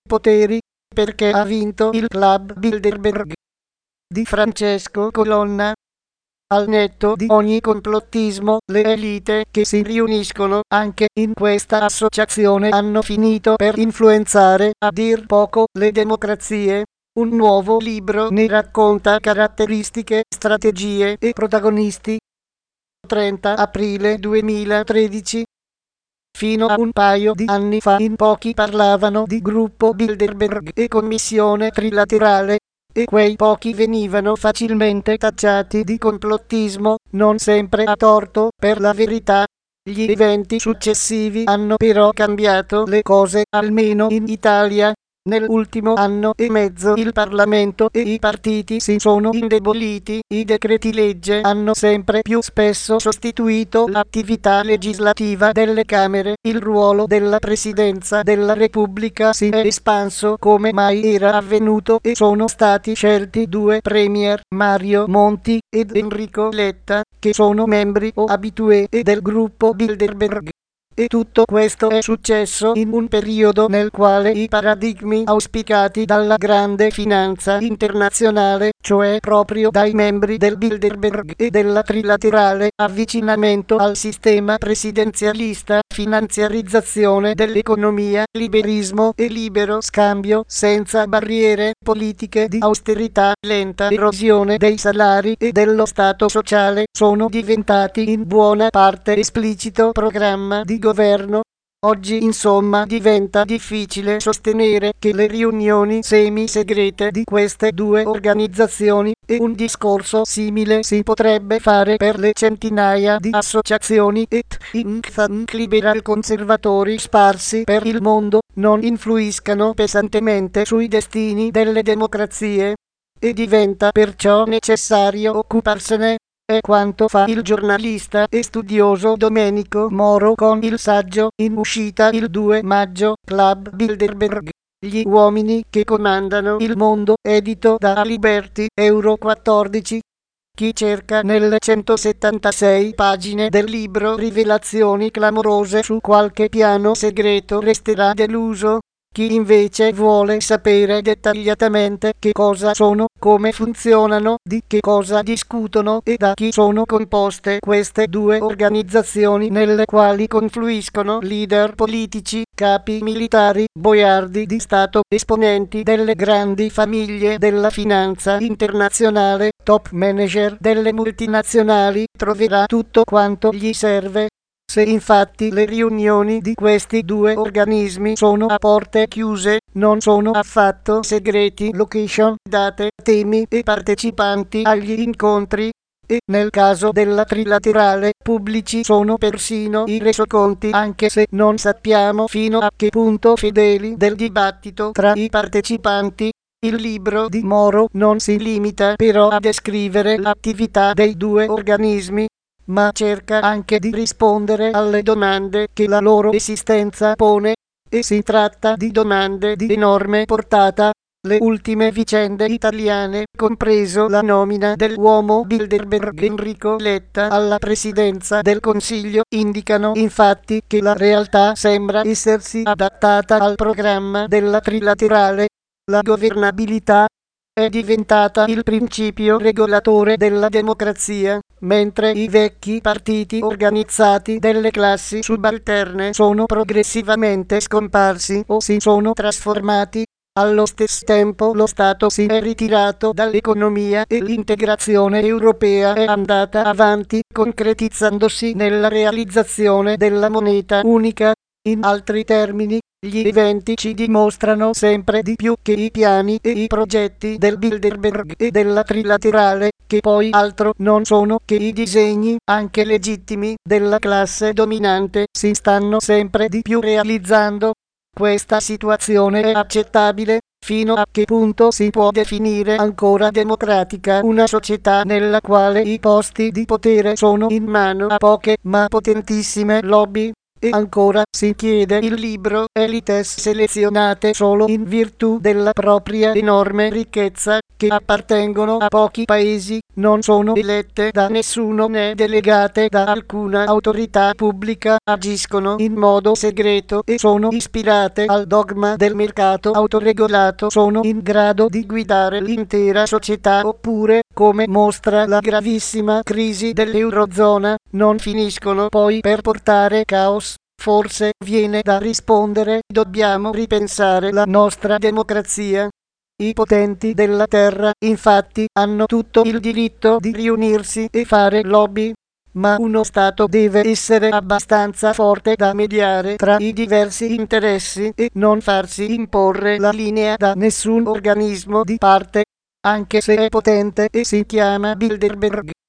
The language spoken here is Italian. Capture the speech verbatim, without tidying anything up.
poteri, perché ha vinto il Club Bilderberg di Francesco Colonna. Al netto di ogni complottismo, le elite che si riuniscono anche in questa associazione hanno finito per influenzare, a dir poco, le democrazie. Un nuovo libro ne racconta caratteristiche, strategie e protagonisti. trenta aprile duemilatredici. Fino a un paio di anni fa in pochi parlavano di gruppo Bilderberg e commissione trilaterale, e quei pochi venivano facilmente tacciati di complottismo, non sempre a torto, per la verità. Gli eventi successivi hanno però cambiato le cose, almeno in Italia. Nell'ultimo anno e mezzo il Parlamento e i partiti si sono indeboliti, i decreti legge hanno sempre più spesso sostituito l'attività legislativa delle Camere, il ruolo della Presidenza della Repubblica si è espanso come mai era avvenuto e sono stati scelti due premier, Mario Monti ed Enrico Letta, che sono membri o abitué del gruppo Bilderberg. E tutto questo è successo in un periodo nel quale i paradigmi auspicati dalla grande finanza internazionale, cioè proprio dai membri del Bilderberg e della trilaterale, avvicinamento al sistema presidenzialista, finanziarizzazione dell'economia, liberismo e libero scambio senza barriere, politiche di austerità, lenta erosione dei salari e dello Stato sociale, sono diventati in buona parte esplicito programma di governo. Oggi insomma diventa difficile sostenere che le riunioni semi-segrete di queste due organizzazioni e un discorso simile si potrebbe fare per le centinaia di associazioni e think tank liberal conservatori sparsi per il mondo non influiscano pesantemente sui destini delle democrazie, e diventa perciò necessario occuparsene. È quanto fa il giornalista e studioso Domenico Moro con il saggio in uscita il due maggio, Club Bilderberg, gli uomini che comandano il mondo, edito da Aliberti, Euro quattordici. Chi cerca nelle centosettantasei pagine del libro rivelazioni clamorose su qualche piano segreto resterà deluso. Chi invece vuole sapere dettagliatamente che cosa sono, come funzionano, di che cosa discutono e da chi sono composte queste due organizzazioni nelle quali confluiscono leader politici, capi militari, boiardi di Stato, esponenti delle grandi famiglie della finanza internazionale, top manager delle multinazionali, troverà tutto quanto gli serve. Se infatti le riunioni di questi due organismi sono a porte chiuse, non sono affatto segreti location, date, temi e partecipanti agli incontri, e nel caso della trilaterale pubblici sono persino i resoconti, anche se non sappiamo fino a che punto fedeli del dibattito tra i partecipanti. Il libro di Moro non si limita però a descrivere l'attività dei due organismi, ma cerca anche di rispondere alle domande che la loro esistenza pone, e si tratta di domande di enorme portata. Le ultime vicende italiane, compreso la nomina dell'uomo Bilderberg Enrico Letta alla presidenza del Consiglio, indicano infatti che la realtà sembra essersi adattata al programma della trilaterale. La governabilità è diventata il principio regolatore della democrazia, mentre i vecchi partiti organizzati delle classi subalterne sono progressivamente scomparsi o si sono trasformati. Allo stesso tempo lo Stato si è ritirato dall'economia e l'integrazione europea è andata avanti, concretizzandosi nella realizzazione della moneta unica. In altri termini, gli eventi ci dimostrano sempre di più che i piani e i progetti del Bilderberg e della trilaterale, che poi altro non sono che i disegni, anche legittimi, della classe dominante, si stanno sempre di più realizzando. Questa situazione è accettabile? Fino a che punto si può definire ancora democratica una società nella quale i posti di potere sono in mano a poche ma potentissime lobby? E ancora, si chiede il libro, elites selezionate solo in virtù della propria enorme ricchezza, che appartengono a pochi paesi, non sono elette da nessuno né delegate da alcuna autorità pubblica, agiscono in modo segreto e sono ispirate al dogma del mercato autoregolato, sono in grado di guidare l'intera società oppure, come mostra la gravissima crisi dell'Eurozona, non finiscono poi per portare caos. Forse viene da rispondere, dobbiamo ripensare la nostra democrazia. I potenti della terra, infatti, hanno tutto il diritto di riunirsi e fare lobby, ma uno Stato deve essere abbastanza forte da mediare tra i diversi interessi e non farsi imporre la linea da nessun organismo di parte, anche se è potente e si chiama Bilderberg.